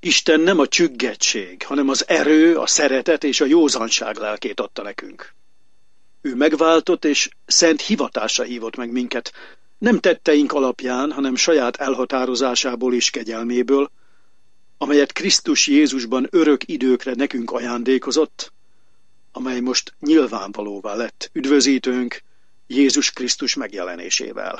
Isten nem a csüggettség, hanem az erő, a szeretet és a józanság lelkét adta nekünk. Ő megváltott és szent hivatásra hívott meg minket, nem tetteink alapján, hanem saját elhatározásából és kegyelméből, amelyet Krisztus Jézusban örök időkre nekünk ajándékozott, amely most nyilvánvalóvá lett üdvözítőnk Jézus Krisztus megjelenésével.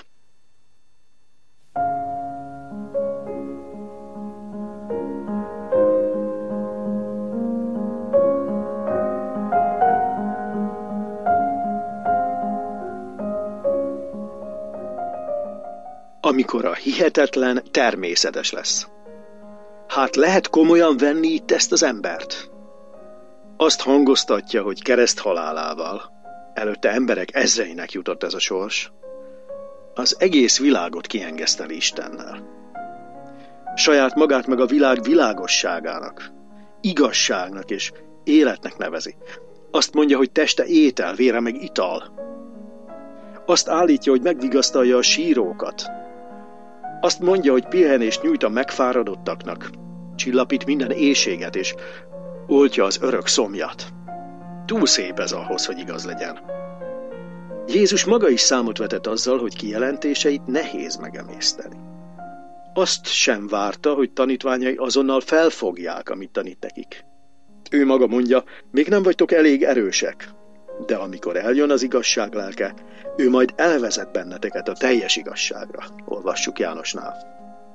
Amikor a hihetetlen természetes lesz. Hát lehet komolyan venni itt ezt az embert? Azt hangoztatja, hogy kereszt halálával. Előtte emberek ezreinek jutott ez a sors. Az egész világot kiengeszteli Istennel. Saját magát meg a világ világosságának, igazságnak és életnek nevezi. Azt mondja, hogy teste étel, vére meg ital. Azt állítja, hogy megvigasztalja a sírókat. Azt mondja, hogy pihenést nyújt a megfáradottaknak, csillapít minden éhséget és oltja az örök szomjat. Túl szép ez ahhoz, hogy igaz legyen. Jézus maga is számot vetett azzal, hogy kijelentéseit nehéz megemészteni. Azt sem várta, hogy tanítványai azonnal felfogják, amit tanít nekik. Ő maga mondja, még nem vagytok elég erősek, de amikor eljön az igazság lelke, ő majd elvezet benneteket a teljes igazságra. Olvassuk Jánosnál.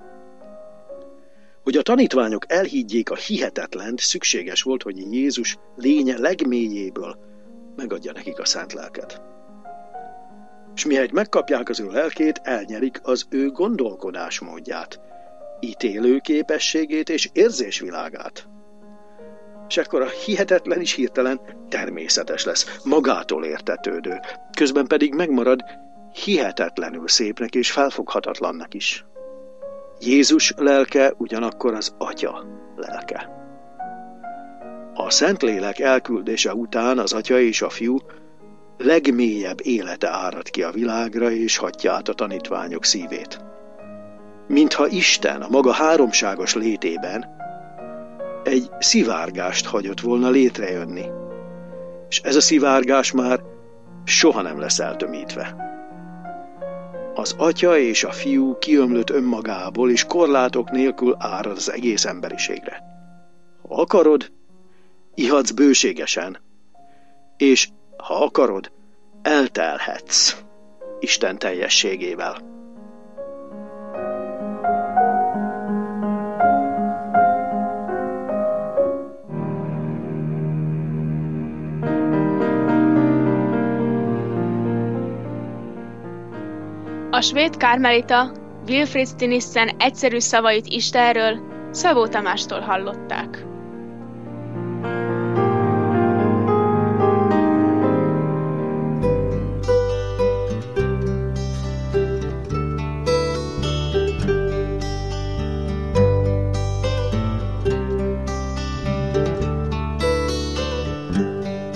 Hogy a tanítványok elhiggyék a hihetetlent, szükséges volt, hogy Jézus lénye legmélyéből megadja nekik a szent lelket. És mihelyt megkapják az ő lelkét, elnyerik az ő gondolkodásmódját, ítélő képességét és érzésvilágát. És ekkor a hihetetlen is hirtelen természetes lesz, magától értetődő, közben pedig megmarad hihetetlenül szépnek és felfoghatatlannak is. Jézus lelke ugyanakkor az Atya lelke. A Szentlélek elküldése után az Atya és a Fiú legmélyebb élete árad ki a világra és hatja át a tanítványok szívét. Mintha Isten a maga háromságos létében egy szivárgást hagyott volna létrejönni, és ez a szivárgás már soha nem lesz eltömítve. Az Atya és a Fiú kiömlött önmagából, és korlátok nélkül árad az egész emberiségre. Ha akarod, ihatsz bőségesen, és ha akarod, eltelhetsz Isten teljességével. A svéd karmelita Wilfrid Stinissen egyszerű szavait Istenről Szabó Tamástól hallották.